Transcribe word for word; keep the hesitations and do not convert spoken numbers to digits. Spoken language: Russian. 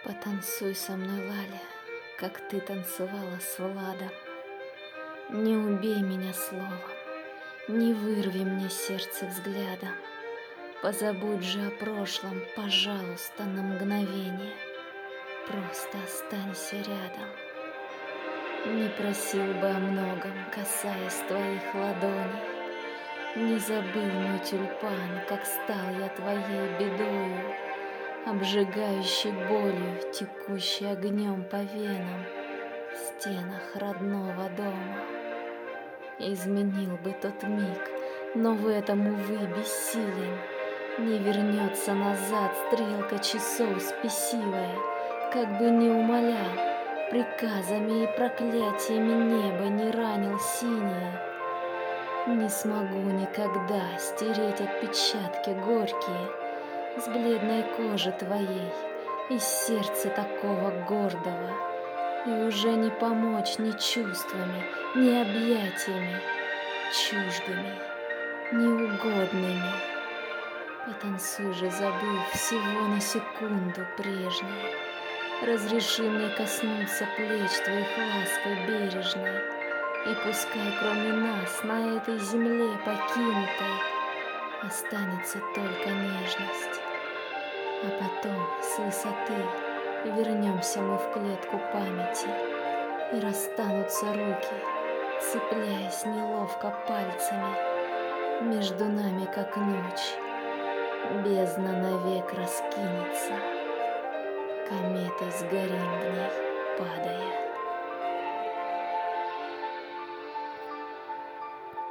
Потанцуй со мной, Лаля, как ты танцевала с Владом. Не убей меня словом, не вырви мне сердце взглядом. Позабудь же о прошлом, пожалуйста, на мгновение. Просто останься рядом. Не просил бы о многом, касаясь твоих ладоней. Не забыл мой тюльпан, как стал я твоей бедою, обжигающей болью, текущей огнем по венам в стенах родного дома. Изменил бы тот миг, но в этом, увы, бессилен. Не вернется назад стрелка часов спесивая, как бы не умолял, приказами и проклятиями небо не ранил синее. Не смогу никогда стереть отпечатки горькие с бледной кожи твоей, из сердца такого гордого, и уже не помочь ни чувствами, ни объятиями, чуждыми, неугодными. Потанцуй же, забыв всего на секунду прежнее. Разреши мне коснуться плеч твоих лаской бережной, и пускай кроме нас на этой земле покинутой останется только нежность. А потом с высоты вернемся мы в клетку памяти, и расстанутся руки, цепляясь неловко пальцами. Между нами, как ночь, бездна навек раскинется, кометой сгорим в ней, падая.